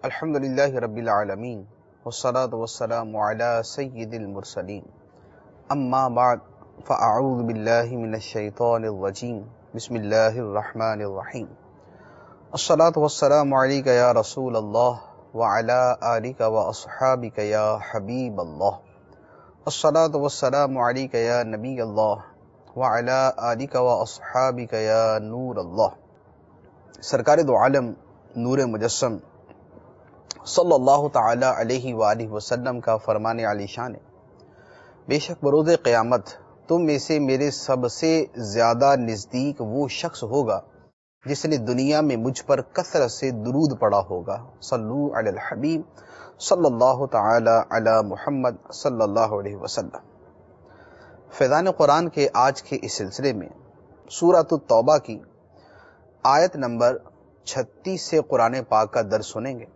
الحمدللہ رب العالمین والصلاة والسلام علی سید المرسلین اما بعد فاعوذ باللہ من الشیطان الرجیم بسم اللہ الرحمن الرحیم الصلاة والسلام علیک یا رسول اللہ وعلی آلک واصحابک یا حبیب اللہ الصلاة والسلام علیک یا نبی اللہ وعلی آلک واصحابک یا نور اللہ۔ سرکار دو عالم نور مجسم صلی اللہ تعالی علیہ وآلہ وسلم کا فرمان علی شان ہے، بے شک بروز قیامت تم میں سے میرے سب سے زیادہ نزدیک وہ شخص ہوگا جس نے دنیا میں مجھ پر کثرت سے درود پڑھا ہوگا۔ صلو علی الحبیب صلی اللہ تعالی علی محمد صلی اللہ علیہ وسلم۔ فیضان قرآن کے آج کے اس سلسلے میں سورۃ التوبہ کی آیت نمبر 36 سے قرآن پاک کا درس سنیں گے۔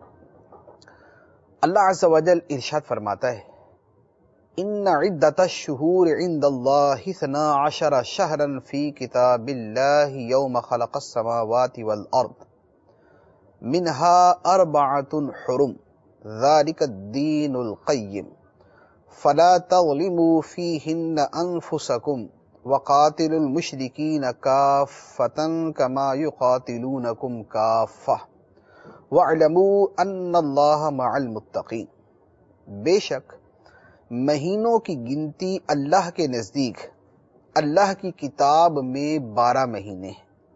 اللہ عز و جل ارشاد فرماتا ہے، ان عدت الشہور عند اللہ 12 شہرا فی کتاب اللہ یوم خلق السماوات والارض منها 4 حرم ذلك الدین القیم فلا تظلموا فیہن انفسکم وقاتلوا المشرکین کافۃ کما یقاتلونکم کافۃ وَاعْلَمُوا أَنَّ اللَّهَ مَعَ الْمُتَّقِينَ۔ بے شک مہینوں کی گنتی اللہ کے نزدیک اللہ کی کتاب میں 12 مہینے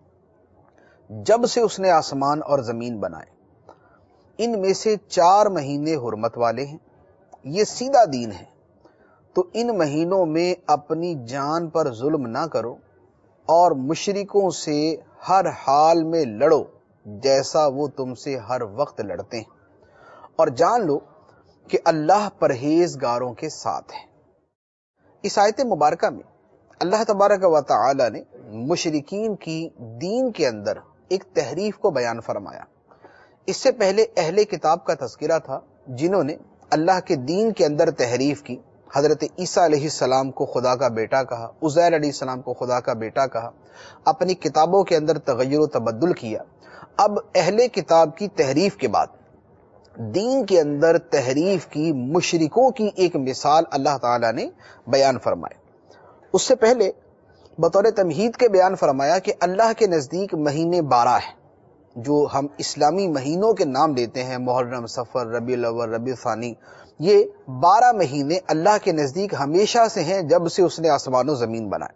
ہیں، جب سے اس نے آسمان اور زمین بنائے۔ ان میں سے 4 مہینے حرمت والے ہیں، یہ سیدھا دین ہے، تو ان مہینوں میں اپنی جان پر ظلم نہ کرو اور مشرکوں سے ہر حال میں لڑو جیسا وہ تم سے ہر وقت لڑتے ہیں، اور جان لو کہ اللہ پرہیزگاروں کے ساتھ ہے۔ اس آیت مبارکہ میں اللہ تبارک و تعالی نے مشرکین کی دین کے اندر ایک تحریف کو بیان فرمایا۔ اس سے پہلے اہل کتاب کا تذکرہ تھا جنہوں نے اللہ کے دین کے اندر تحریف کی، حضرت عیسیٰ علیہ السلام کو خدا کا بیٹا کہا، عزیر علیہ السلام کو خدا کا بیٹا کہا، اپنی کتابوں کے اندر تغیر و تبدل کیا۔ اب اہل کتاب کی تحریف کے بعد دین کے اندر تحریف کی مشرکوں کی ایک مثال اللہ تعالیٰ نے بیان فرمائی۔ اس سے پہلے بطور تمہید کے بیان فرمایا کہ اللہ کے نزدیک مہینے 12 ہیں، جو ہم اسلامی مہینوں کے نام دیتے ہیں، محرم، صفر، ربیع الاول، ربیع الثانی۔ یہ 12 مہینے اللہ کے نزدیک ہمیشہ سے ہیں، جب سے اس نے آسمان و زمین بنائے۔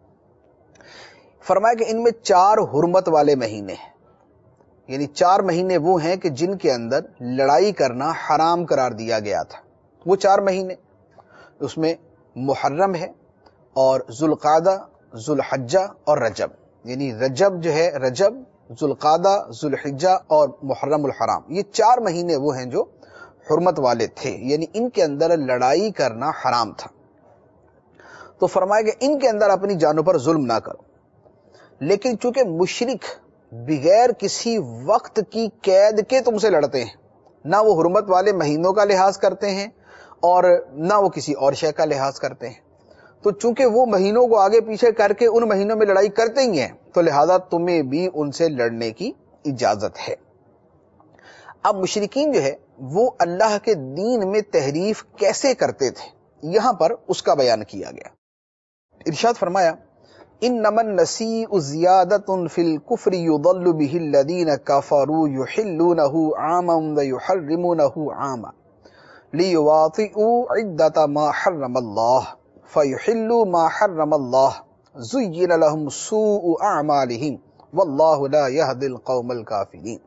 فرمایا کہ ان میں 4 حرمت والے مہینے ہیں، یعنی 4 مہینے وہ ہیں کہ جن کے اندر لڑائی کرنا حرام قرار دیا گیا تھا۔ وہ 4 مہینے اس میں محرم ہے اور ذوالقعدہ، ذوالحجہ اور رجب، یعنی رجب جو ہے، رجب، ذوالقعدہ، ذوالحجہ اور محرم الحرام، یہ 4 مہینے وہ ہیں جو حرمت والے تھے، یعنی ان کے اندر لڑائی کرنا حرام تھا۔ تو فرمایا کہ ان کے اندر اپنی جانوں پر ظلم نہ کرو، لیکن چونکہ مشرک بغیر کسی وقت کی قید کے تم سے لڑتے ہیں، نہ وہ حرمت والے مہینوں کا لحاظ کرتے ہیں اور نہ وہ کسی اور شے کا لحاظ کرتے ہیں، تو چونکہ وہ مہینوں کو آگے پیچھے کر کے ان مہینوں میں لڑائی کرتے ہی ہیں، تو لہذا تمہیں بھی ان سے لڑنے کی اجازت ہے۔ اب مشرکین جو ہے وہ اللہ کے دین میں تحریف کیسے کرتے تھے، یہاں پر اس کا بیان کیا گیا۔ ارشاد فرمایا، انما النسیء زیادۃ فی الکفر یضل به الذین کفروا یحلونہ عاما ویحرمونہ عاما لیواطئوا عدۃ ما حرم اللہ فیحلوا ما حرم اللہ زین لهم سوء اعمالہم واللہ لا یہدی القوم الکافرین۔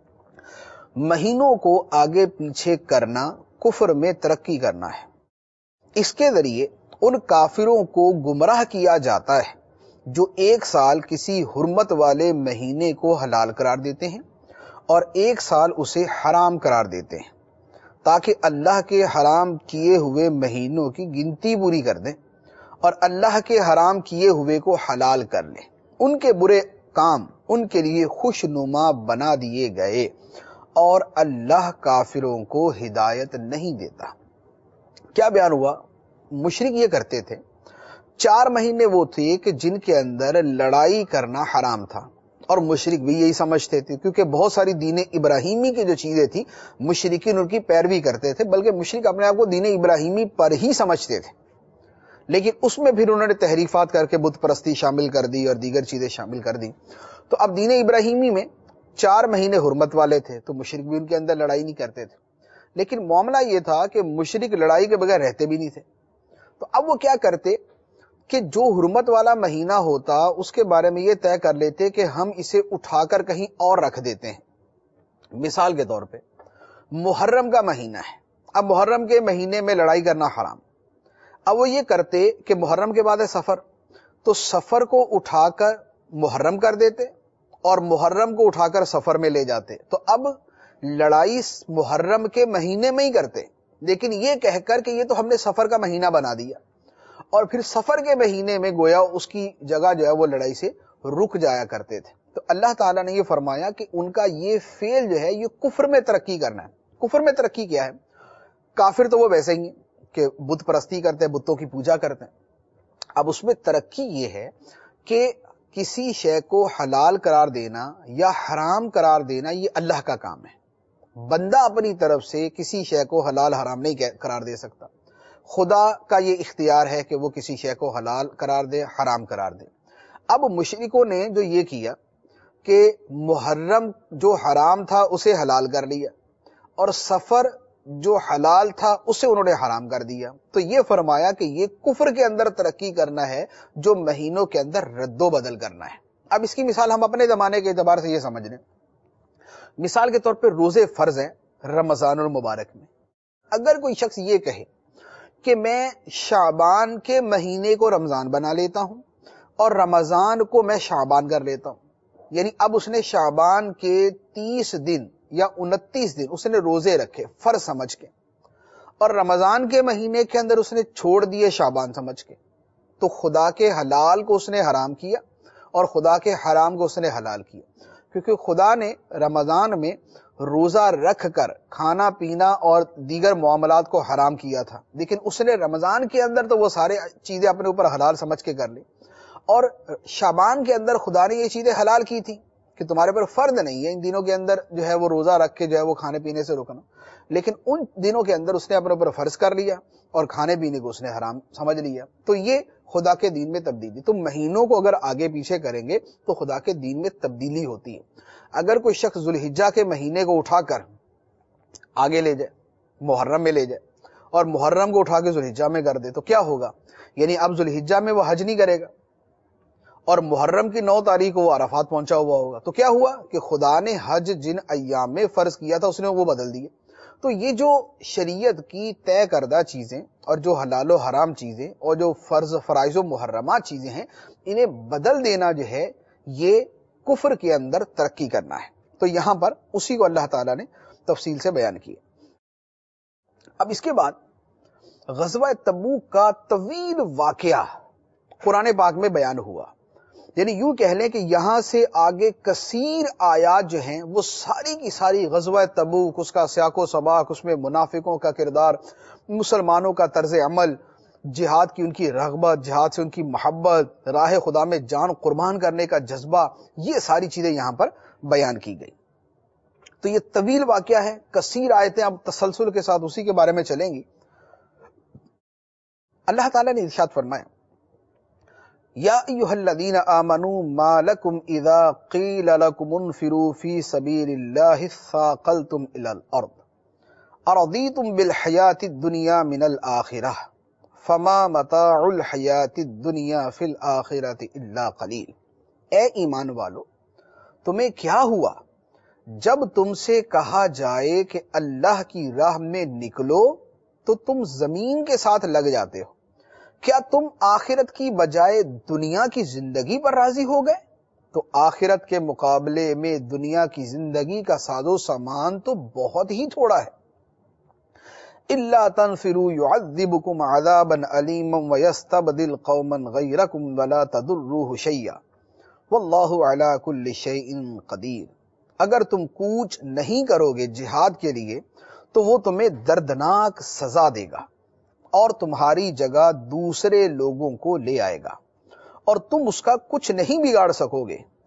مہینوں کو آگے پیچھے کرنا کفر میں ترقی کرنا ہے، اس کے ذریعے ان کافروں کو گمراہ کیا جاتا ہے جو 1 سال کسی حرمت والے مہینے کو حلال قرار دیتے ہیں اور 1 سال اسے حرام قرار دیتے ہیں، تاکہ اللہ کے حرام کیے ہوئے مہینوں کی گنتی پوری کر دیں اور اللہ کے حرام کیے ہوئے کو حلال کر لیں۔ ان کے برے کام ان کے لیے خوشنما بنا دیے گئے اور اللہ کافروں کو ہدایت نہیں دیتا۔ کیا بیان ہوا؟ مشرک یہ کرتے تھے، 4 مہینے وہ تھے کہ جن کے اندر لڑائی کرنا حرام تھا اور مشرک بھی یہی سمجھتے تھے، کیونکہ بہت ساری دین ابراہیمی کی جو چیزیں تھیں مشرکین ان کی پیروی کرتے تھے، بلکہ مشرک اپنے آپ کو دین ابراہیمی پر ہی سمجھتے تھے، لیکن اس میں پھر انہوں نے تحریفات کر کے بت پرستی شامل کر دی اور دیگر چیزیں شامل کر دی۔ تو اب دین ابراہیمی میں 4 مہینے حرمت والے تھے، تو مشرک بھی ان کے اندر لڑائی نہیں کرتے تھے، لیکن معاملہ یہ تھا کہ مشرک لڑائی کے بغیر رہتے بھی نہیں تھے۔ تو اب وہ کیا کرتے کہ جو حرمت والا مہینہ ہوتا اس کے بارے میں یہ طے کر لیتے کہ ہم اسے اٹھا کر کہیں اور رکھ دیتے ہیں۔ مثال کے طور پہ محرم کا مہینہ ہے، اب محرم کے مہینے میں لڑائی کرنا حرام، اب وہ یہ کرتے کہ محرم کے بعد ہے سفر، تو سفر کو اٹھا کر محرم کر دیتے اور محرم کو اٹھا کر سفر میں لے جاتے، تو اب لڑائی محرم کے مہینے میں ہی کرتے، لیکن یہ کہہ کر کہ یہ تو ہم نے سفر کا مہینہ بنا دیا، اور پھر سفر کے مہینے میں گویا اس کی جگہ جو ہے وہ لڑائی سے رک جایا کرتے تھے۔ تو اللہ تعالیٰ نے یہ فرمایا کہ ان کا یہ فعل جو ہے یہ کفر میں ترقی کرنا ہے۔ کفر میں ترقی کیا ہے؟ کافر تو وہ ویسے ہی کہ بت پرستی کرتے ہیں، بتوں کی پوجا کرتے ہیں، اب اس میں ترقی یہ ہے کہ کسی شے کو حلال قرار دینا یا حرام قرار دینا یہ اللہ کا کام ہے۔ بندہ اپنی طرف سے کسی شے کو حلال حرام نہیں قرار دے سکتا، خدا کا یہ اختیار ہے کہ وہ کسی شے کو حلال قرار دے حرام قرار دے۔ اب مشرکوں نے جو یہ کیا کہ محرم جو حرام تھا اسے حلال کر لیا اور سفر جو حلال تھا اسے انہوں نے حرام کر دیا، تو یہ فرمایا کہ یہ کفر کے اندر ترقی کرنا ہے جو مہینوں کے اندر رد و بدل کرنا ہے۔ اب اس کی مثال ہم اپنے زمانے کے اعتبار سے یہ سمجھ لیں، مثال کے طور پہ روزے فرض ہیں رمضان المبارک میں، اگر کوئی شخص یہ کہے کہ میں شعبان کے مہینے کو رمضان بنا لیتا ہوں اور رمضان کو میں شعبان کر لیتا ہوں، یعنی اب اس نے شعبان کے 30 دن یا 29 دن اس نے روزے رکھے فرض سمجھ کے، اور رمضان کے مہینے کے اندر اس نے چھوڑ دیے شعبان سمجھ کے، تو خدا کے حلال کو اس نے حرام کیا اور خدا کے حرام کو اس نے حلال کیا، کیونکہ خدا نے رمضان میں روزہ رکھ کر کھانا پینا اور دیگر معاملات کو حرام کیا تھا، لیکن اس نے رمضان کے اندر تو وہ سارے چیزیں اپنے اوپر حلال سمجھ کے کر لی، اور شعبان کے اندر خدا نے یہ چیزیں حلال کی تھی کہ تمہارے پر فرض نہیں ہے ان دنوں کے اندر جو ہے وہ روزہ رکھ کے جو ہے وہ کھانے پینے سے رکنا، لیکن ان دنوں کے اندر اس نے اپنے اوپر فرض کر لیا اور کھانے پینے کو اس نے حرام سمجھ لیا، تو یہ خدا کے دین میں تبدیلی۔ تو مہینوں کو اگر آگے پیچھے کریں گے تو خدا کے دین میں تبدیلی ہوتی ہے۔ اگر کوئی شخص ذوالحجہ کے مہینے کو اٹھا کر آگے لے جائے محرم میں لے جائے اور محرم کو اٹھا کے ذوالحجہ میں کر دے تو کیا ہوگا؟ یعنی اب ذوالحجہ میں وہ حج نہیں کرے گا اور محرم کی 9 تاریخ کو وہ عرفات پہنچا ہوا ہوگا، تو کیا ہوا کہ خدا نے حج جن ایام میں فرض کیا تھا اس نے وہ بدل دیے۔ تو یہ جو شریعت کی طے کردہ چیزیں اور جو حلال و حرام چیزیں اور جو فرض فرائض و محرمات چیزیں ہیں انہیں بدل دینا جو ہے یہ کفر کے اندر ترقی کرنا ہے۔ تو یہاں پر اسی کو اللہ تعالیٰ نے تفصیل سے بیان کیا۔ اب اس کے بعد غزوہ تبوک کا طویل واقعہ قرآن پاک میں بیان ہوا، یعنی یوں کہہ لیں کہ یہاں سے آگے کثیر آیات جو ہیں وہ ساری کی ساری غزوہ تبوک، اس کا سیاق و سباق، اس میں منافقوں کا کردار، مسلمانوں کا طرز عمل، جہاد کی ان کی رغبت، جہاد سے ان کی محبت، راہ خدا میں جان قربان کرنے کا جذبہ، یہ ساری چیزیں یہاں پر بیان کی گئی۔ تو یہ طویل واقعہ ہے، کثیر آیتیں اب تسلسل کے ساتھ اسی کے بارے میں چلیں گی۔ اللہ تعالیٰ نے ارشاد فرمایا یا ایھا الذین آمنوا ما لکم اذا قیل لکم انفروا فی سبیل اللہ اثاقلتم الی الارض ارضیتم بالحیاۃ الدنیا من الآخرہ فما متاع الحیاۃ الدنیا فی الآخرۃ الا قلیل۔ اے ایمان والو، تمہیں کیا ہوا جب تم سے کہا جائے کہ اللہ کی راہ میں نکلو تو تم زمین کے ساتھ لگ جاتے ہو؟ کیا تم آخرت کی بجائے دنیا کی زندگی پر راضی ہو گئے؟ تو آخرت کے مقابلے میں دنیا کی زندگی کا ساز و سامان تو بہت ہی تھوڑا ہے۔ الا تنفروا يعذبكم عذابا علیما ويستبدل قوما غیرکم ولا تضروه شیئا واللہ علی کل شیء قدیر۔ اگر تم کوچ نہیں کرو گے جہاد کے لیے تو وہ تمہیں دردناک سزا دے گا اور تمہاری جگہ دوسرے لوگوں کو لے آئے گا اور تم اس کا کچھ نہیں بگاڑ سکو گے،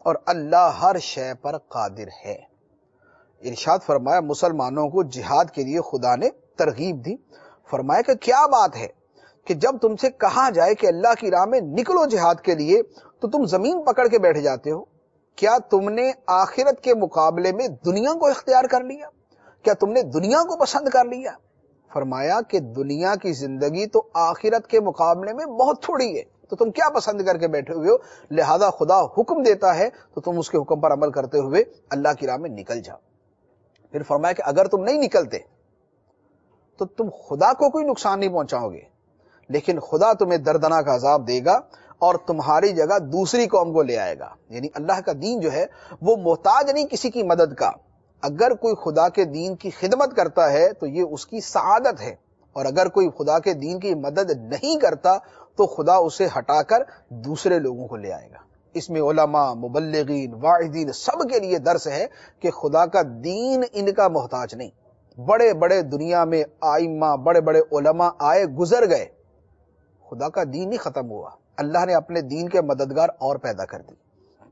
اور اللہ ہر شے پر قادر ہے۔ ارشاد فرمایا مسلمانوں کو جہاد کے لیے خدا نے ترغیب دی۔ فرمایا کہ کیا بات ہے کہ جب تم سے کہا جائے کہ اللہ کی راہ میں نکلو جہاد کے لیے تو تم زمین پکڑ کے بیٹھ جاتے ہو؟ کیا تم نے آخرت کے مقابلے میں دنیا کو اختیار کر لیا؟ کیا تم نے دنیا کو پسند کر لیا؟ فرمایا کہ دنیا کی زندگی تو آخرت کے مقابلے میں بہت تھوڑی ہے، تو تم کیا پسند کر کے بیٹھے ہوئے ہو؟ لہذا خدا حکم دیتا ہے تو تم اس کے حکم پر عمل کرتے ہوئے اللہ کی راہ میں نکل جاؤ۔ پھر فرمایا کہ اگر تم نہیں نکلتے تو تم خدا کو کوئی نقصان نہیں پہنچاؤ گے، لیکن خدا تمہیں دردناک عذاب دے گا اور تمہاری جگہ دوسری قوم کو لے آئے گا۔ یعنی اللہ کا دین جو ہے وہ محتاج نہیں کسی کی مدد کا۔ اگر کوئی خدا کے دین کی خدمت کرتا ہے تو یہ اس کی سعادت ہے، اور اگر کوئی خدا کے دین کی مدد نہیں کرتا تو خدا اسے ہٹا کر دوسرے لوگوں کو لے آئے گا۔ اس میں علماء، مبلغین، واعظین سب کے لیے درس ہے کہ خدا کا دین ان کا محتاج نہیں۔ بڑے بڑے دنیا میں آئمہ، بڑے بڑے علماء آئے گزر گئے، خدا کا دین نہیں ختم ہوا، اللہ نے اپنے دین کے مددگار اور پیدا کر دی۔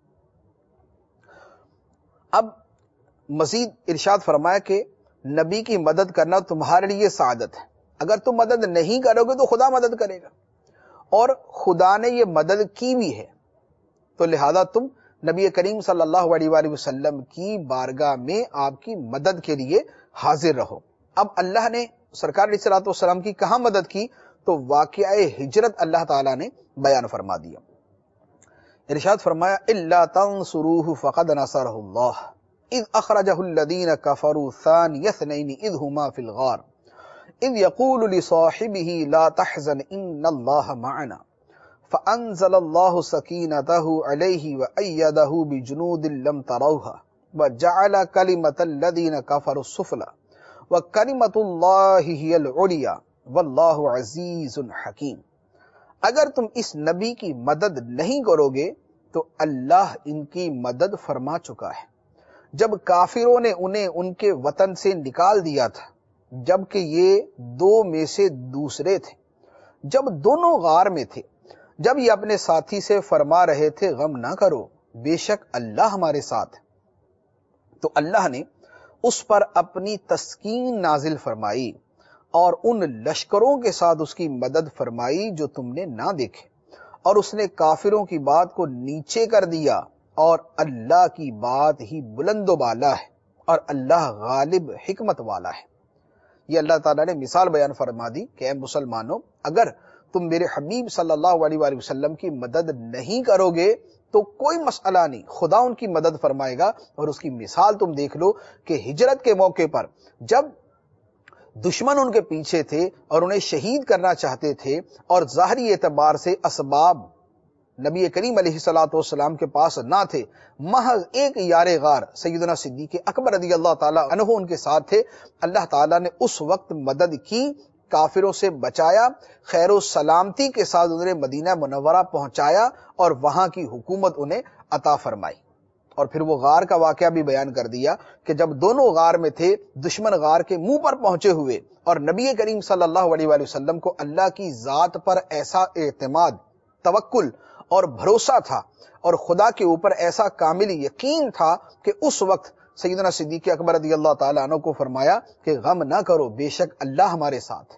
اب مزید ارشاد فرمایا کہ نبی کی مدد کرنا تمہارے لیے سعادت ہے، اگر تم مدد نہیں کرو گے تو خدا مدد کرے گا، اور خدا نے یہ مدد کی بھی ہے، تو لہذا تم نبی کریم صلی اللہ علیہ وآلہ وسلم کی بارگاہ میں آپ کی مدد کے لیے حاضر رہو۔ اب اللہ نے سرکار علیہ الصلوۃ والسلام کی کہاں مدد کی؟ تو واقعہ ہجرت اللہ تعالیٰ نے بیان فرما دیا۔ ارشاد فرمایا الا تنصروه فقد نصره اللہ اذ اخرجہ الذین کفروا ثانی اثنین اذ ہما فی الغار اذ یقول لصاحبہ لا تحزن ان اللہ معنا فانزل اللہ سکینتہ علیہ وایدہ بجنود لم تروها وجعل کلمۃ الذین کفروا السفلی وکلمۃ اللہ ہی العلیٰ واللہ عزیز حکیم۔ اگر تم اس نبی کی مدد نہیں کرو گے تو اللہ ان کی مدد فرما چکا ہے جب کافروں نے انہیں ان کے وطن سے نکال دیا تھا، جبکہ یہ دو میں سے دوسرے تھے، جب دونوں غار میں تھے، جب یہ اپنے ساتھی سے فرما رہے تھے غم نہ کرو، بے شک اللہ ہمارے ساتھ ہے، تو اللہ نے اس پر اپنی تسکین نازل فرمائی اور ان لشکروں کے ساتھ اس کی مدد فرمائی جو تم نے نہ دیکھے، اور اس نے کافروں کی بات کو نیچے کر دیا، اور اللہ کی بات ہی بلند و بالا ہے، اور اللہ غالب حکمت والا ہے۔ یہ اللہ تعالیٰ نے مثال بیان فرما دی کہ اے مسلمانوں، اگر تم میرے حبیب صلی اللہ علیہ وآلہ وسلم کی مدد نہیں کرو گے تو کوئی مسئلہ نہیں، خدا ان کی مدد فرمائے گا۔ اور اس کی مثال تم دیکھ لو کہ ہجرت کے موقع پر جب دشمن ان کے پیچھے تھے اور انہیں شہید کرنا چاہتے تھے، اور ظاہری اعتبار سے اسباب نبی کریم علیہ الصلوۃ والسلام کے پاس نہ تھے، محض ایک یار غار سیدنا صدیق اکبر رضی اللہ تعالیٰ عنہ ان کے ساتھ تھے، اللہ تعالیٰ نے اس وقت مدد کی، کافروں سے بچایا، خیر و سلامتی کے ساتھ انہیں مدینہ منورہ پہنچایا اور وہاں کی حکومت انہیں عطا فرمائی۔ اور پھر وہ غار کا واقعہ بھی بیان کر دیا کہ جب دونوں غار میں تھے، دشمن غار کے منہ پر پہنچے ہوئے، اور نبی کریم صلی اللہ علیہ وآلہ وسلم کو اللہ کی ذات پر ایسا اعتماد، توکل اور بھروسہ تھا، اور خدا کے اوپر ایسا کامل یقین تھا کہ اس وقت سیدنا صدیق اکبر رضی اللہ تعالیٰ عنہ کو فرمایا کہ غم نہ کرو، بے شک اللہ ہمارے ساتھ ہے۔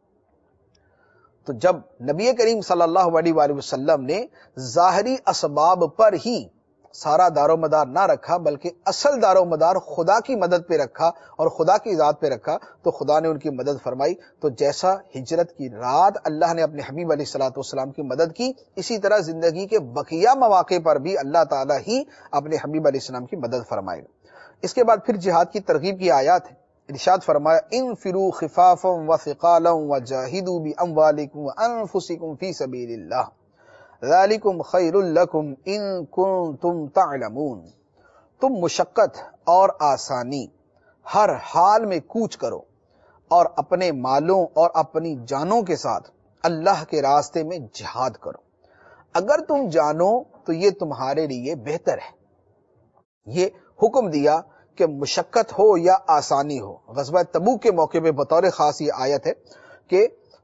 تو جب نبی کریم صلی اللہ علیہ وآلہ وسلم نے ظاہری اسباب پر ہی سارا دار و مدار نہ رکھا، بلکہ اصل دار و مدار خدا کی مدد پہ رکھا اور خدا کی ذات پہ رکھا، تو خدا نے ان کی مدد فرمائی۔ تو جیسا ہجرت کی رات اللہ نے اپنے حبیب علیہ الصلوۃ والسلام کی مدد کی، اسی طرح زندگی کے بقیہ مواقع پر بھی اللہ تعالیٰ ہی اپنے حبیب علیہ السلام کی مدد فرمائے گا۔ اس کے بعد پھر جہاد کی ترغیب کی آیات ہے۔ ارشاد فرمایا انفروا خفافا وثقالا وجاہدوا باموالکم وانفسکم فی سبیل اللہ ذالکم خیر لکم ان کنتم تعلمون۔ تم مشقت اور آسانی ہر حال میں کوچ کرو اور اپنے مالوں اور اپنی جانوں کے ساتھ اللہ کے راستے میں جہاد کرو، اگر تم جانو تو یہ تمہارے لیے بہتر ہے۔ یہ حکم دیا کہ مشقت ہو یا آسانی ہو۔ غزوہ تبوک کے موقع پہ بطور خاص یہ آیت ہے کہ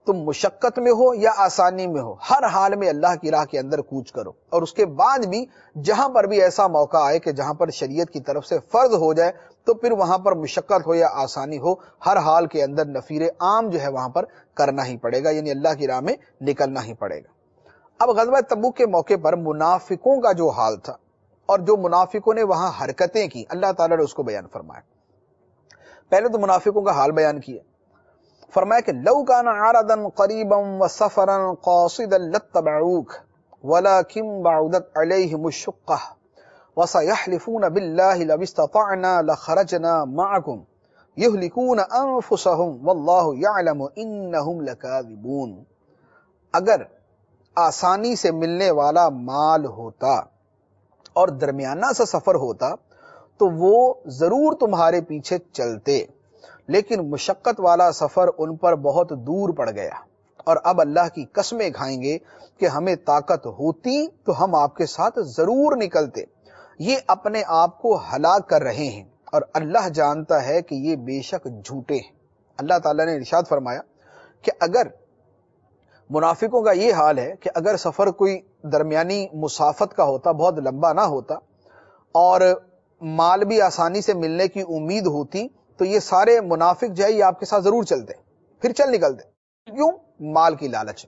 تم مشقت میں ہو یا آسانی میں ہو، ہر حال میں اللہ کی راہ کے اندر کوچ کرو، اور اس کے بعد بھی جہاں پر بھی ایسا موقع آئے کہ جہاں پر شریعت کی طرف سے فرض ہو جائے تو پھر وہاں پر مشقت ہو یا آسانی ہو، ہر حال کے اندر نفیر عام جو ہے وہاں پر کرنا ہی پڑے گا، یعنی اللہ کی راہ میں نکلنا ہی پڑے گا۔ اب غزوہ تبوک کے موقع پر منافقوں کا جو حال تھا اور جو منافقوں نے وہاں حرکتیں کی، اللہ تعالیٰ نے اس کو بیان فرمایا۔ پہلے تو منافقوں کا حال بیان کیا، فرمایا کہ لو کان عرضا قریبا وسفرا قاصدا لاتبعوک ولكن بعدت علیہم الشقہ وسيحلفون باللہ لو استطعنا لخرجنا معکم یہلکون انفسهم واللہ یعلم انہم لکاذبون۔ اگر آسانی سے ملنے والا مال ہوتا اور درمیانہ سا سفر ہوتا تو وہ ضرور تمہارے پیچھے چلتے، لیکن مشقت والا سفر ان پر بہت دور پڑ گیا، اور اب اللہ کی قسمیں کھائیں گے کہ ہمیں طاقت ہوتی تو ہم آپ کے ساتھ ضرور نکلتے۔ یہ اپنے آپ کو ہلاک کر رہے ہیں اور اللہ جانتا ہے کہ یہ بے شک جھوٹے ہیں۔ اللہ تعالیٰ نے ارشاد فرمایا کہ اگر منافقوں کا یہ حال ہے کہ اگر سفر کوئی درمیانی مسافت کا ہوتا، بہت لمبا نہ ہوتا، اور مال بھی آسانی سے ملنے کی امید ہوتی، تو یہ سارے منافق جو ہے یہ آپ کے ساتھ ضرور چلتے، پھر چل نکلتے۔ کیوں؟ مال کی لالچ۔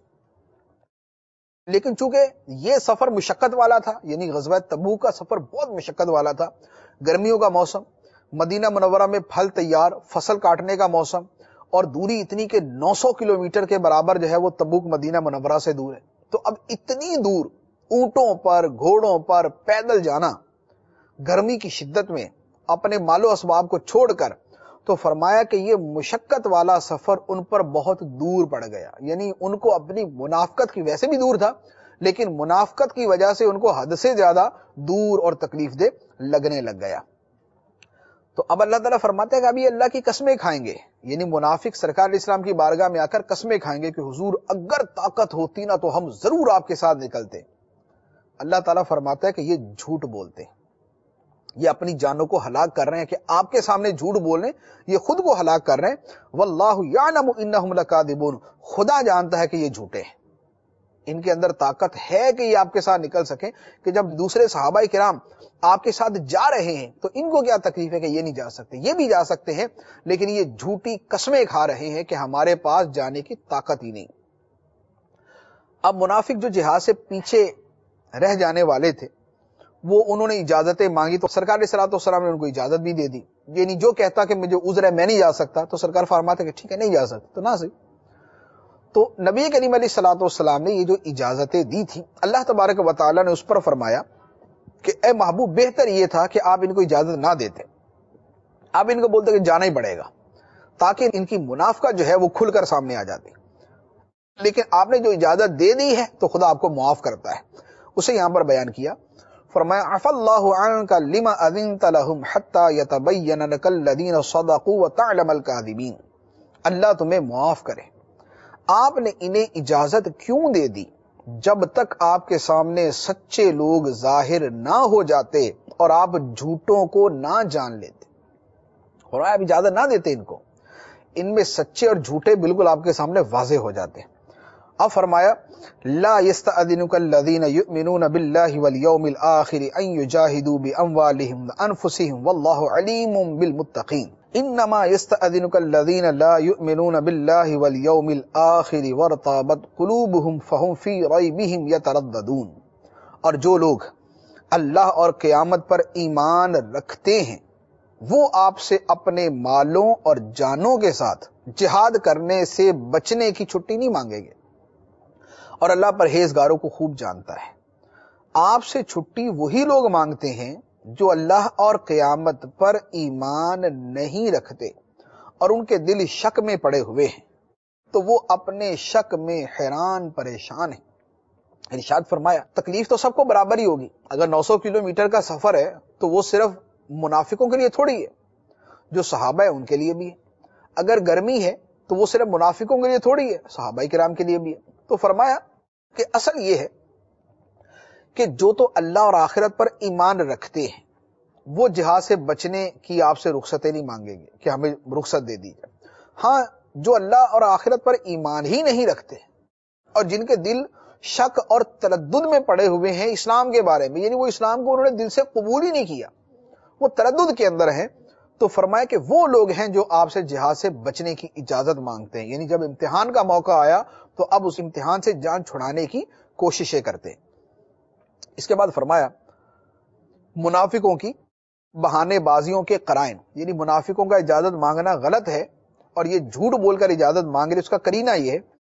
لیکن چونکہ یہ سفر مشقت والا تھا، یعنی غزوہ تبوک کا سفر بہت مشقت والا تھا، گرمیوں کا موسم، مدینہ منورہ میں پھل تیار، فصل کاٹنے کا موسم، اور دوری اتنی کہ 900 کلومیٹر کے برابر جو ہے وہ تبوک مدینہ منورہ سے دور ہے، تو اب اتنی دور اونٹوں پر، گھوڑوں پر پیدل جانا گرمی کی شدت میں اپنے مال و اسباب کو چھوڑ کر، تو فرمایا کہ یہ مشقت والا سفر ان پر بہت دور پڑ گیا، یعنی ان کو اپنی منافقت کی، ویسے بھی دور تھا لیکن منافقت کی وجہ سے ان کو حد سے زیادہ دور اور تکلیف دہ لگنے لگ گیا۔ تو اب اللہ تعالیٰ فرماتا ہے کہ ابھی اللہ کی قسمیں کھائیں گے، یعنی منافق سرکار علیہ السلام کی بارگاہ میں آ کر قسمیں کھائیں گے کہ حضور اگر طاقت ہوتی نا تو ہم ضرور آپ کے ساتھ نکلتے۔ اللہ تعالیٰ فرماتا ہے کہ یہ جھوٹ بولتے، یہ اپنی جانوں کو ہلاک کر رہے ہیں کہ آپ کے سامنے جھوٹ بول رہے ہیں، یہ خود کو ہلاک کر رہے ہیں۔ واللہ یعلم انہم لکاذبون، خدا جانتا ہے کہ یہ جھوٹے ہیں، ان کے اندر طاقت ہے کہ یہ آپ کے ساتھ نکل سکیں، کہ جب دوسرے صحابہ کرام آپ کے ساتھ جا رہے ہیں تو ان کو کیا تکلیف ہے کہ یہ نہیں جا سکتے، یہ بھی جا سکتے ہیں، لیکن یہ جھوٹی قسمیں کھا رہے ہیں کہ ہمارے پاس جانے کی طاقت ہی نہیں۔ اب منافق جو جہاد سے پیچھے رہ جانے والے تھے، وہ انہوں نے اجازتیں مانگی تو سرکار علیہ الصلوۃ والسلام نے ان کو اجازت بھی دے دی، یعنی جو کہتا کہ مجھے عذر ہے میں نہیں جا سکتا تو سرکار فرماتے کہ ٹھیک ہے نہیں جا سکتا تو نہ صحیح۔ تو نبی کریم علیہ الصلوۃ والسلام نے یہ جو اجازتیں دی تھی، اللہ تبارک و تعالیٰ نے اس پر فرمایا کہ اے محبوب بہتر یہ تھا کہ آپ ان کو اجازت نہ دیتے، آپ ان کو بولتے کہ جانا ہی پڑے گا، تاکہ ان کی منافقت جو ہے وہ کھل کر سامنے آ جاتی، لیکن آپ نے جو اجازت دے دی ہے تو خدا آپ کو معاف کرتا ہے۔ اسے یہاں پر بیان کیا، فرمایا عفا اللہ عنک لما اذنت لهم حتى يتبين لك الذين صدقوا وتعلم الكاذبين، اللہ تمہیں معاف کرے، آپ نے انہیں اجازت کیوں دے دی جب تک آپ کے سامنے سچے لوگ ظاہر نہ ہو جاتے اور آپ جھوٹوں کو نہ جان لیتے، اور آپ اجازت نہ دیتے ان کو، ان میں سچے اور جھوٹے بالکل آپ کے سامنے واضح ہو جاتے۔ اب فرمایا لا يستأذنك الذين يؤمنون بالله واليوم الآخر ان يجاهدوا بأموالهم وأنفسهم والله عليم بالمتقين انما يستأذنك الذين لا يؤمنون بالله واليوم الآخر وارتابت قلوبهم فهم في ريبهم يترددون، اور جو لوگ اللہ اور قیامت پر ایمان رکھتے ہیں وہ آپ سے اپنے مالوں اور جانوں کے ساتھ جہاد کرنے سے بچنے کی چھٹی نہیں مانگیں گے، اور اللہ پرہیزگاروں کو خوب جانتا ہے۔ آپ سے چھٹی وہی لوگ مانگتے ہیں جو اللہ اور قیامت پر ایمان نہیں رکھتے اور ان کے دل شک میں پڑے ہوئے ہیں، تو وہ اپنے شک میں حیران پریشان ہیں۔ ارشاد فرمایا تکلیف تو سب کو برابر ہی ہوگی، اگر 900 کلومیٹر کا سفر ہے تو وہ صرف منافقوں کے لیے تھوڑی ہے، جو صحابہ ہے ان کے لیے بھی ہے، اگر گرمی ہے تو وہ صرف منافقوں کے لیے تھوڑی ہے، صحابہ کرام کے لیے بھی ہے۔ تو فرمایا کہ اصل یہ ہے کہ جو تو اللہ اور آخرت پر ایمان رکھتے ہیں وہ جہاد سے بچنے کی آپ سے رخصتیں نہیں مانگیں گے کہ ہمیں رخصت دے دی جائے۔ ہاں جو اللہ اور آخرت پر ایمان ہی نہیں رکھتے اور جن کے دل شک اور تردد میں پڑے ہوئے ہیں اسلام کے بارے میں، یعنی وہ اسلام کو انہوں نے دل سے قبول ہی نہیں کیا، وہ تردد کے اندر ہیں، تو فرمایا کہ وہ لوگ ہیں جو آپ سے جہاد سے بچنے کی اجازت مانگتے ہیں، یعنی جب امتحان کا موقع آیا تو اب اس امتحان سے جان چھڑانے کی کوششیں کرتے ہیں۔ اس کے بعد فرمایا منافقوں کی بہانے بازیوں کے قرائن، یعنی منافقوں کا اجازت مانگنا غلط ہے اور یہ جھوٹ بول کر اجازت مانگ رہے، اس کا قرینہ یہ ہے،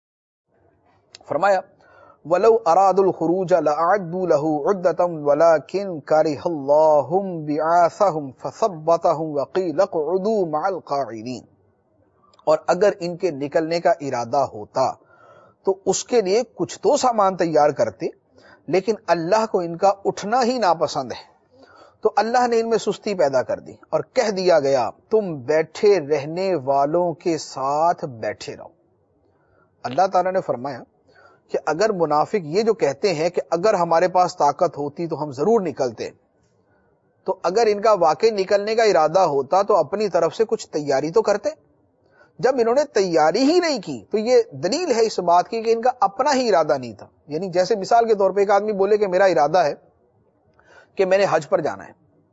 فرمایا وَلَوْ أَرَادُوا الْخُرُوجَ لَأَعَدُّوا لَهُ عُدَّةً وَلَكِنْ كَرِهَ اللَّهُ بِعَاثَهُمْ فَثَبَّتَهُمْ وَقِيلَ اقْعُدُوا مَعَ الْقَاعِدِينَ، اور اگر ان کے نکلنے کا ارادہ ہوتا تو اس کے لیے کچھ تو سامان تیار کرتے، لیکن اللہ کو ان کا اٹھنا ہی ناپسند ہے تو اللہ نے ان میں سستی پیدا کر دی اور کہہ دیا گیا تم بیٹھے رہنے والوں کے ساتھ بیٹھے رہو۔ اللہ تعالیٰ نے فرمایا کہ اگر منافق یہ جو کہتے ہیں کہ اگر ہمارے پاس طاقت ہوتی تو ہم ضرور نکلتے، تو اگر ان کا واقعی نکلنے کا ارادہ ہوتا تو اپنی طرف سے کچھ تیاری تو کرتے۔ جب انہوں نے تیاری ہی نہیں کی تو یہ دلیل ہے اس بات کی کہ ان کا اپنا ہی ارادہ نہیں تھا، یعنی جیسے مثال کے طور پہ ایک آدمی بولے کہ میرا ارادہ ہے کہ میں نے حج پر جانا ہے،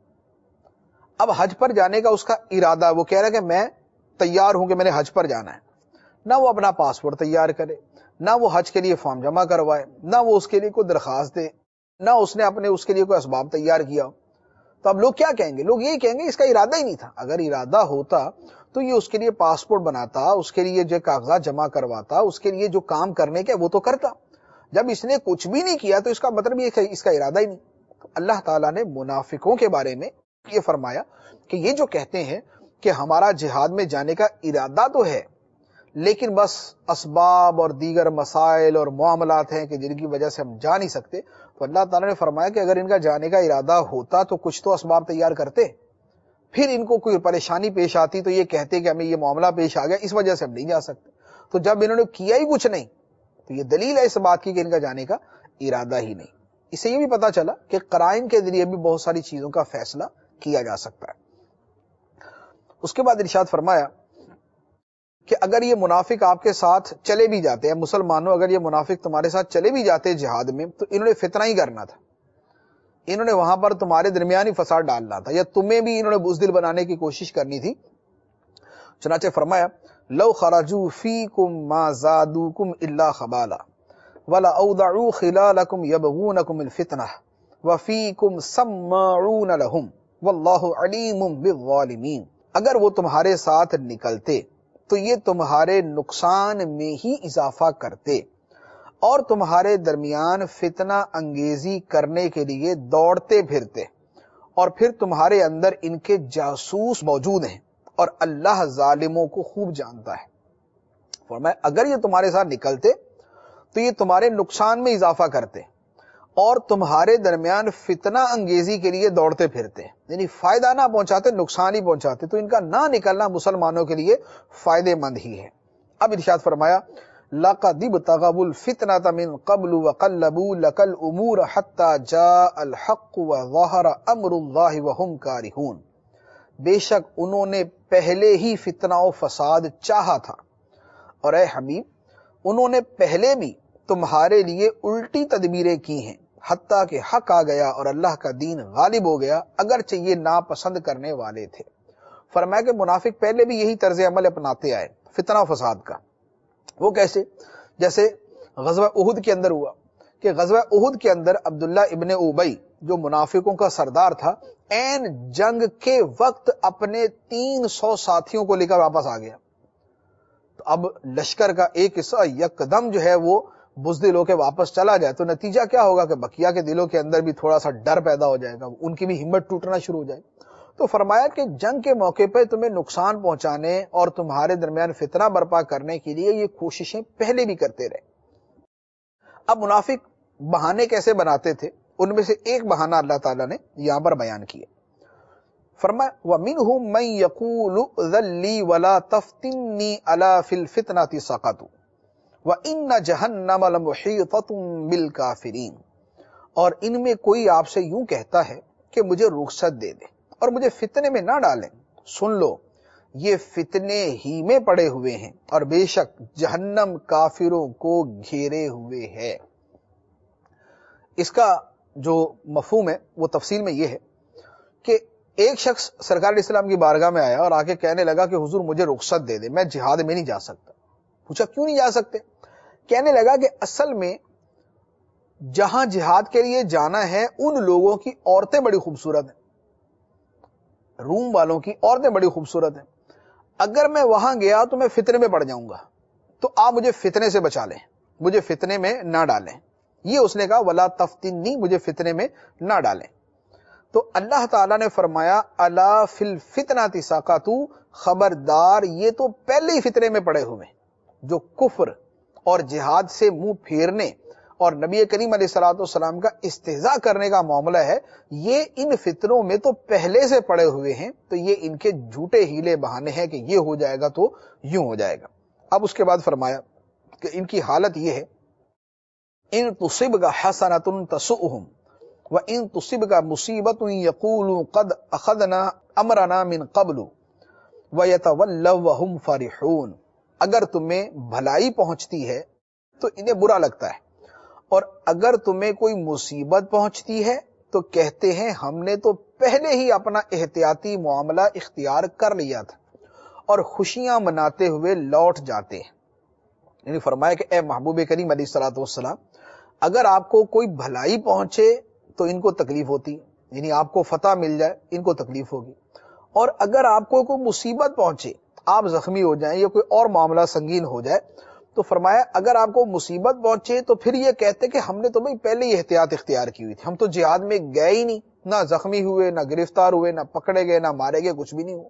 اب حج پر جانے کا اس کا ارادہ، وہ کہہ رہا ہے کہ میں تیار ہوں کہ میں نے حج پر جانا ہے، نہ وہ اپنا پاسپورٹ تیار کرے، نہ وہ حج کے لیے فارم جمع کروائے، نہ وہ اس کے لیے کوئی درخواست دے، نہ اس نے اپنے اس کے لیے کوئی اسباب تیار کیا، تو اب لوگ کیا کہیں گے؟ لوگ یہی کہیں گے اس کا ارادہ ہی نہیں تھا۔ اگر ارادہ ہوتا تو یہ اس کے لیے پاسپورٹ بناتا، اس کے لیے جو کاغذات جمع کرواتا، اس کے لیے جو کام کرنے کے وہ تو کرتا۔ جب اس نے کچھ بھی نہیں کیا تو اس کا مطلب یہ کہ اس کا ارادہ ہی نہیں۔ تو اللہ تعالیٰ نے منافقوں کے بارے میں یہ فرمایا کہ یہ جو کہتے ہیں کہ ہمارا جہاد میں جانے کا ارادہ تو ہے لیکن بس اسباب اور دیگر مسائل اور معاملات ہیں کہ جن کی وجہ سے ہم جا نہیں سکتے، تو اللہ تعالیٰ نے فرمایا کہ اگر ان کا جانے کا ارادہ ہوتا تو کچھ تو اسباب تیار کرتے، پھر ان کو کوئی پریشانی پیش آتی تو یہ کہتے کہ ہمیں یہ معاملہ پیش آ گیا اس وجہ سے ہم نہیں جا سکتے۔ تو جب انہوں نے کیا ہی کچھ نہیں تو یہ دلیل ہے اس بات کی کہ ان کا جانے کا ارادہ ہی نہیں۔ اس سے یہ بھی پتا چلا کہ قرائن کے ذریعے بھی بہت ساری چیزوں کا فیصلہ کیا جا سکتا ہے۔ اس کے بعد ارشاد فرمایا کہ اگر یہ منافق آپ کے ساتھ چلے بھی جاتے ہیں، مسلمانوں اگر یہ منافق تمہارے ساتھ چلے بھی جاتے جہاد میں تو انہوں نے فتنہ ہی کرنا تھا، انہوں نے وہاں پر تمہارے درمیان ہی فساد ڈالنا تھا، یا تمہیں بھی انہوں نے بزدل بنانے کی کوشش کرنی تھی۔ چنانچہ فرمایا لو خرجوا فیکم ما زادوکم الا خبالا ولا اودعوا خلالکم یبغونکم الفتنہ وفیکم سماعون لهم واللہ علیم بالظالمین، اگر وہ تمہارے ساتھ نکلتے تو یہ تمہارے نقصان میں ہی اضافہ کرتے اور تمہارے درمیان فتنہ انگیزی کرنے کے لیے دوڑتے پھرتے، اور پھر تمہارے اندر ان کے جاسوس موجود ہیں اور اللہ ظالموں کو خوب جانتا ہے۔ فرمایا اگر یہ تمہارے ساتھ نکلتے تو یہ تمہارے نقصان میں اضافہ کرتے اور تمہارے درمیان فتنہ انگیزی کے لیے دوڑتے پھرتے، یعنی فائدہ نہ پہنچاتے نقصان ہی پہنچاتے، تو ان کا نہ نکلنا مسلمانوں کے لیے فائدے مند ہی ہے۔ اب ارشاد فرمایا لَقَدِ ابْتَغَوُا الْفِتْنَةَ مِن قَبْلُ وَقَلَّبُوا لَكَ الْأُمُورَ حَتَّى جَاءَ الْحَقُّ وَظَهَرَ أَمْرُ اللَّهِ وَهُمْ كَارِهُونَ، بے شک انہوں نے پہلے ہی فتنہ و فساد چاہا تھا، اور اے حبیب انہوں نے پہلے بھی تمہارے لیے الٹی تدبیریں کی ہیں، حتیٰ کہ حق آ گیا اور اللہ کا دین غالب ہو گیا اگرچہ یہ ناپسند کرنے والے تھے۔ فرمایا کہ منافق پہلے بھی یہی طرز عمل اپناتے آئے فتنہ و فساد کا۔ وہ کیسے؟ جیسے غزوہ احد کے اندر ہوا کہ غزوہ احد کے اندر عبداللہ ابن ابی جو منافقوں کا سردار تھا، عین جنگ کے وقت اپنے 300 ساتھیوں کو لے کر واپس آ گیا۔ تو اب لشکر کا ایک حصہ یکدم جو ہے وہ بزدل ہو کے واپس چلا جائے تو نتیجہ کیا ہوگا کہ بقیہ کے دلوں کے اندر بھی تھوڑا سا ڈر پیدا ہو جائے گا، ان کی بھی ہمت ٹوٹنا شروع ہو جائے۔ تو فرمایا کہ جنگ کے موقع پہ تمہیں نقصان پہنچانے اور تمہارے درمیان فتنہ برپا کرنے کے لیے یہ کوششیں پہلے بھی کرتے رہے۔ اب منافق بہانے کیسے بناتے تھے، ان میں سے ایک بہانہ اللہ تعالیٰ نے یہاں پر بیان کیا۔ فرمایا وَمِنْهُمْ مَنْ يَقُولُ ذَلِّي وَلَا تَفْتِنِّي أَلَا فِي الْفِتْنَةِ سَقَطُوا وَإِنَّ جَهَنَّمَ لَمُحِيطَةٌ بِالْكَافِرِينَ، اور ان میں کوئی آپ سے یوں کہتا ہے کہ مجھے رخصت دے دے اور مجھے فتنے میں نہ ڈالیں، سن لو یہ فتنے ہی میں پڑے ہوئے ہیں اور بے شک جہنم کافروں کو گھیرے ہوئے ہے۔ اس کا جو مفہوم ہے وہ تفصیل میں یہ ہے کہ ایک شخص سرکار علیہ السلام کی بارگاہ میں آیا اور آ کے کہنے لگا کہ حضور مجھے رخصت دے دے، میں جہاد میں نہیں جا سکتا۔ پوچھا کیوں نہیں جا سکتے؟ کہنے لگا کہ اصل میں جہاں جہاد کے لیے جانا ہے ان لوگوں کی عورتیں بڑی خوبصورت ہیں، روم والوں کی عورتیں بڑی خوبصورت ہیں، اگر میں وہاں گیا تو میں فتنے میں پڑ جاؤں گا، تو آپ مجھے فتنے سے بچا لیں، مجھے فتنے میں نہ ڈالیں۔ یہ اس نے کہا ولا تفتنی، مجھے فتنے میں نہ ڈالیں۔ تو اللہ تعالیٰ نے فرمایا الا فی الفتنۃ سقطوا، خبردار یہ تو پہلے ہی فتنے میں پڑے ہوئے ہیں۔ جو کفر اور جہاد سے منہ پھیرنے اور نبی کریم علیہ الصلوۃ والسلام کا استہزاء کرنے کا معاملہ ہے، یہ ان فتنوں میں تو پہلے سے پڑے ہوئے ہیں، تو یہ ان کے جھوٹے ہیلے بہانے ہیں کہ یہ ہو جائے گا تو یوں ہو جائے گا۔ اب اس کے بعد فرمایا کہ ان کی حالت یہ ہے ان تصبک حسنۃ تسؤہم وان تصبک مصیبۃ یقولوا قد اخذنا امرنا من قبل ویتولوا وهم فرحون، اگر تمہیں بھلائی پہنچتی ہے تو انہیں برا لگتا ہے، اور اگر تمہیں کوئی مصیبت پہنچتی ہے تو کہتے ہیں ہم نے تو پہلے ہی اپنا احتیاطی معاملہ اختیار کر لیا تھا، اور خوشیاں مناتے ہوئے لوٹ جاتے ہیں۔ یعنی فرمایا کہ اے محبوب کریم علیہ الصلوۃ والسلام، اگر آپ کو کوئی بھلائی پہنچے تو ان کو تکلیف ہوتی، یعنی آپ کو فتح مل جائے ان کو تکلیف ہوگی، اور اگر آپ کو کوئی مصیبت پہنچے، آپ زخمی ہو جائیں یا کوئی اور معاملہ سنگین ہو جائے، تو فرمایا اگر آپ کو مصیبت پہنچے تو پھر یہ کہتے کہ ہم نے تو بھائی پہلے ہی احتیاط اختیار کی ہوئی تھی، ہم تو جہاد میں گئے ہی نہیں، نہ زخمی ہوئے، نہ گرفتار ہوئے، نہ پکڑے گئے، نہ مارے گئے، کچھ بھی نہیں ہوا۔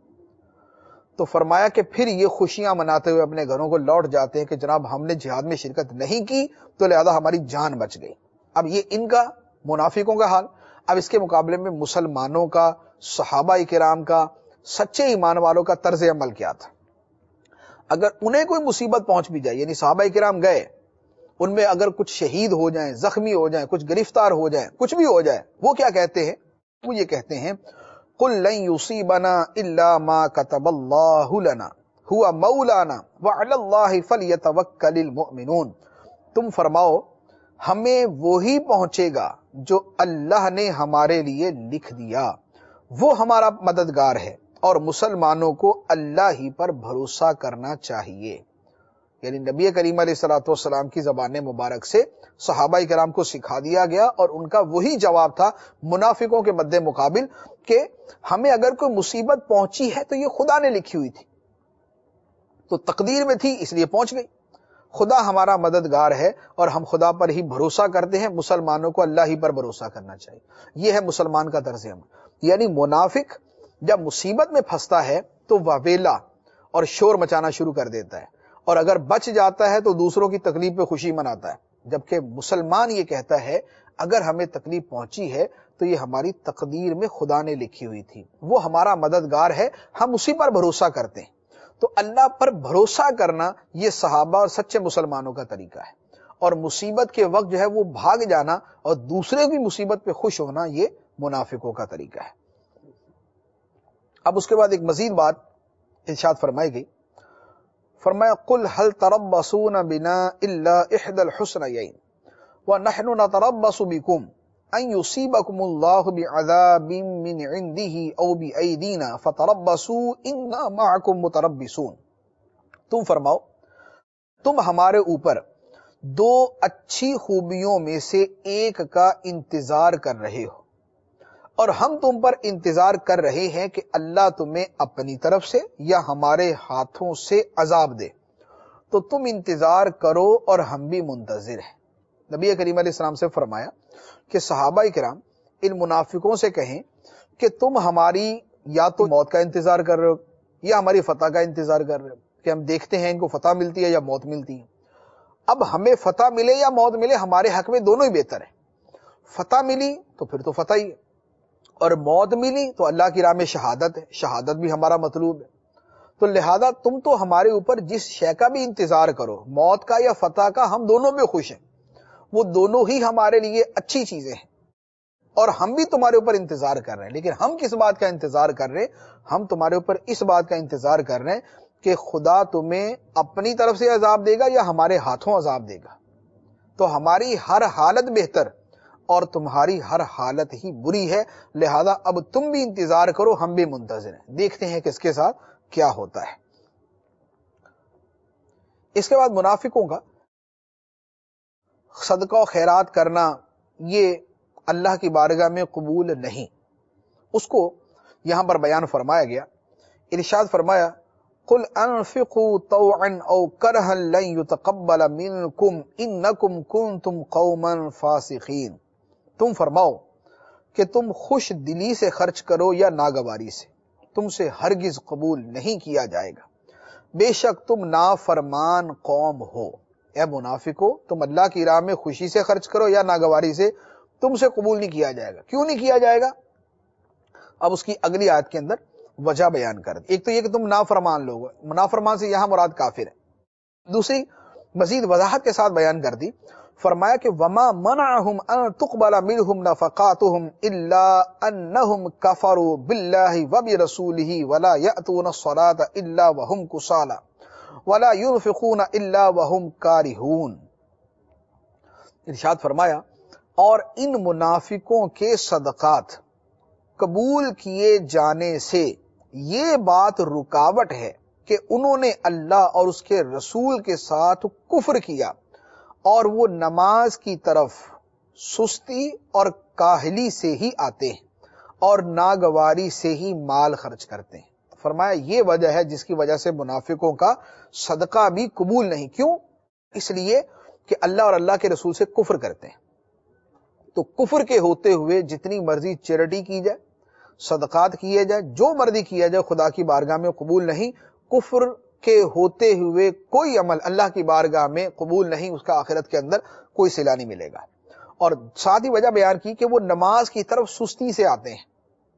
تو فرمایا کہ پھر یہ خوشیاں مناتے ہوئے اپنے گھروں کو لوٹ جاتے ہیں کہ جناب ہم نے جہاد میں شرکت نہیں کی تو لہذا ہماری جان بچ گئی۔ اب یہ ان کا منافقوں کا حال۔ اب اس کے مقابلے میں مسلمانوں کا، صحابہ کرام کا، سچے ایمان والوں کا طرز عمل کیا تھا؟ اگر انہیں کوئی مصیبت پہنچ بھی جائے، یعنی صحابہ کرام گئے، ان میں اگر کچھ شہید ہو جائیں، زخمی ہو جائیں، کچھ گرفتار ہو جائیں، کچھ بھی ہو جائے، وہ کیا کہتے ہیں؟ وہ یہ کہتے ہیں قل لن یصیبنا الا ما كتب اللہ لنا هو مولانا وعلى الله فلیتوکل المؤمنون، تم فرماؤ ہمیں وہی پہنچے گا جو اللہ نے ہمارے لیے لکھ دیا، وہ ہمارا مددگار ہے، اور مسلمانوں کو اللہ ہی پر بھروسہ کرنا چاہیے۔ یعنی نبی کریم علیہ الصلوۃ والسلام کی زبان مبارک سے صحابہ کرام کو سکھا دیا گیا، اور ان کا وہی جواب تھا منافقوں کے مد مقابل کہ ہمیں اگر کوئی مصیبت پہنچی ہے تو یہ خدا نے لکھی ہوئی تھی، تو تقدیر میں تھی اس لیے پہنچ گئی، خدا ہمارا مددگار ہے اور ہم خدا پر ہی بھروسہ کرتے ہیں، مسلمانوں کو اللہ ہی پر بھروسہ کرنا چاہیے۔ یہ ہے مسلمان کا طرز عمل۔ یعنی منافق جب مصیبت میں پھنستا ہے تو واویلا اور شور مچانا شروع کر دیتا ہے، اور اگر بچ جاتا ہے تو دوسروں کی تکلیف پہ خوشی مناتا ہے، جبکہ مسلمان یہ کہتا ہے اگر ہمیں تکلیف پہنچی ہے تو یہ ہماری تقدیر میں خدا نے لکھی ہوئی تھی، وہ ہمارا مددگار ہے، ہم اسی پر بھروسہ کرتے ہیں۔ تو اللہ پر بھروسہ کرنا یہ صحابہ اور سچے مسلمانوں کا طریقہ ہے، اور مصیبت کے وقت جو ہے وہ بھاگ جانا اور دوسرے کی مصیبت پہ خوش ہونا یہ منافقوں کا طریقہ ہے۔ اب اس کے بعد ایک مزید بات ارشاد فرمائی گئی، فرمایا قل هل تربصون بنا الا احدى الحسنيين ونحن نتربص بكم ان يصيبكم الله بعذاب من عنده او بايدينا فتربصوا انا معكم متربصون، تم فرماؤ تم ہمارے اوپر دو اچھی خوبیوں میں سے ایک کا انتظار کر رہے ہو، اور ہم تم پر انتظار کر رہے ہیں کہ اللہ تمہیں اپنی طرف سے یا ہمارے ہاتھوں سے عذاب دے، تو تم انتظار کرو اور ہم بھی منتظر ہیں۔ نبی کریم علیہ السلام سے فرمایا کہ صحابہ کرام ان منافقوں سے کہیں کہ تم ہماری یا تو موت کا انتظار کر رہے ہو یا ہماری فتح کا انتظار کر رہے ہو، کہ ہم دیکھتے ہیں ان کو فتح ملتی ہے یا موت ملتی ہے۔ اب ہمیں فتح ملے یا موت ملے ہمارے حق میں دونوں ہی بہتر ہے۔ فتح ملی تو پھر تو فتح ہی ہے، اور موت ملی تو اللہ کی راہ میں شہادت ہے، شہادت بھی ہمارا مطلوب ہے۔ تو لہذا تم تو ہمارے اوپر جس شے کا بھی انتظار کرو، موت کا یا فتح کا، ہم دونوں میں خوش ہیں، وہ دونوں ہی ہمارے لیے اچھی چیزیں ہیں۔ اور ہم بھی تمہارے اوپر انتظار کر رہے ہیں. لیکن ہم کس بات کا انتظار کر رہے ہیں؟ ہم تمہارے اوپر اس بات کا انتظار کر رہے ہیں کہ خدا تمہیں اپنی طرف سے عذاب دے گا یا ہمارے ہاتھوں عذاب دے گا. تو ہماری ہر حالت بہتر اور تمہاری ہر حالت ہی بری ہے، لہذا اب تم بھی انتظار کرو، ہم بھی منتظر ہیں. دیکھتے ہیں کہ اس کے ساتھ کیا ہوتا ہے. اس کے بعد منافقوں کا صدقہ و خیرات کرنا یہ اللہ کی بارگاہ میں قبول نہیں. اس کو یہاں پر بیان فرمایا گیا. ارشاد فرمایا قل انفقوا طوعا او کرها لن يتقبل منكم انکم کنتم قوما فاسقین. تم فرماؤ کہ تم خوش دلی سے خرچ کرو یا ناگواری سے، تم سے ہرگز قبول نہیں کیا جائے گا، بے شک تم نافرمان قوم ہو. اے منافقو، تم اللہ کی راہ میں خوشی سے خرچ کرو یا ناگواری سے، تم سے قبول نہیں کیا جائے گا. کیوں نہیں کیا جائے گا؟ اب اس کی اگلی آیت کے اندر وجہ بیان کر دی. ایک تو یہ کہ تم نافرمان لوگ ہو، نافرمان سے یہاں مراد کافر ہے. دوسری مزید وضاحت کے ساتھ بیان کر دی. فرمایا کہ وما منعهم ان تقبل منهم نفقاتهم الا انهم كفروا بالله وبرسوله ولا يأتون الصلاة الا وهم كسالى ولا ينفقون الا وهم كارهون. ارشاد فرمایا اور ان منافقوں کے صدقات قبول کیے جانے سے یہ بات رکاوٹ ہے کہ انہوں نے اللہ اور اس کے رسول کے ساتھ کفر کیا اور وہ نماز کی طرف سستی اور کاہلی سے ہی آتے ہیں اور ناگواری سے ہی مال خرچ کرتے ہیں. فرمایا یہ وجہ ہے جس کی وجہ سے منافقوں کا صدقہ بھی قبول نہیں. کیوں؟ اس لیے کہ اللہ اور اللہ کے رسول سے کفر کرتے ہیں. تو کفر کے ہوتے ہوئے جتنی مرضی چیریٹی کی جائے، صدقات کیے جائے، جو مرضی کیا جائے، خدا کی بارگاہ میں قبول نہیں. کفر کے ہوتے ہوئے کوئی عمل اللہ کی بارگاہ میں قبول نہیں، اس کا آخرت کے اندر کوئی صلہ نہیں ملے گا. اور ساتھ ہی وجہ بیان کی کہ وہ نماز کی طرف سستی سے آتے ہیں.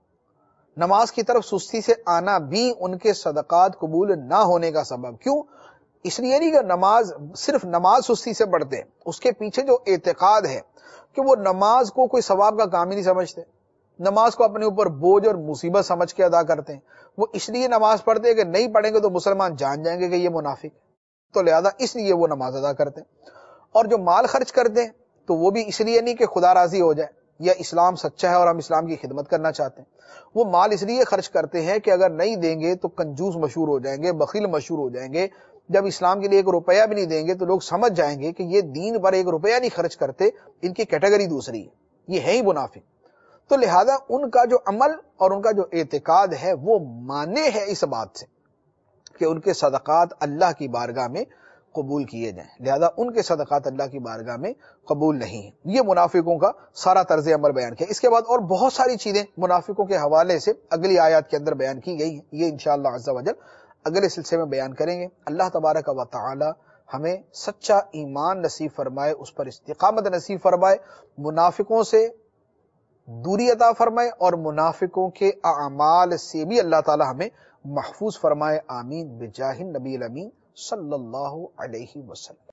نماز کی طرف سستی سے آنا بھی ان کے صدقات قبول نہ ہونے کا سبب. کیوں؟ اس لیے نہیں کہ نماز صرف نماز سستی سے پڑھتے ہیں، اس کے پیچھے جو اعتقاد ہے کہ وہ نماز کو کوئی ثواب کا کام ہی نہیں سمجھتے، نماز کو اپنے اوپر بوجھ اور مصیبت سمجھ کے ادا کرتے ہیں. وہ اس لیے نماز پڑھتے ہیں کہ نہیں پڑھیں گے تو مسلمان جان جائیں گے کہ یہ منافق ہے، تو لہذا اس لیے وہ نماز ادا کرتے ہیں. اور جو مال خرچ کرتے ہیں تو وہ بھی اس لیے نہیں کہ خدا راضی ہو جائے یا اسلام سچا ہے اور ہم اسلام کی خدمت کرنا چاہتے ہیں. وہ مال اس لیے خرچ کرتے ہیں کہ اگر نہیں دیں گے تو کنجوس مشہور ہو جائیں گے، بخیل مشہور ہو جائیں گے. جب اسلام کے لیے ایک روپیہ بھی نہیں دیں گے تو لوگ سمجھ جائیں گے کہ یہ دین پر ایک روپیہ نہیں خرچ کرتے، ان کی کیٹیگری دوسری ہے، یہ ہے ہی منافق. تو لہذا ان کا جو عمل اور ان کا جو اعتقاد ہے وہ مانے ہے اس بات سے کہ ان کے صدقات اللہ کی بارگاہ میں قبول کیے جائیں، لہذا ان کے صدقات اللہ کی بارگاہ میں قبول نہیں ہیں. یہ منافقوں کا سارا طرز عمل بیان کیا. اس کے بعد اور بہت ساری چیزیں منافقوں کے حوالے سے اگلی آیات کے اندر بیان کی گئی ہیں. یہ انشاءاللہ عز و جل اگلے سلسلے میں بیان کریں گے. اللہ تبارک و تعالی ہمیں سچا ایمان نصیب فرمائے، اس پر استقامت نصیب فرمائے، منافقوں سے دوری عطا فرمائے اور منافقوں کے اعمال سے بھی اللہ تعالی ہمیں محفوظ فرمائے. آمین بجاہ النبی الامین صلی اللہ علیہ وسلم.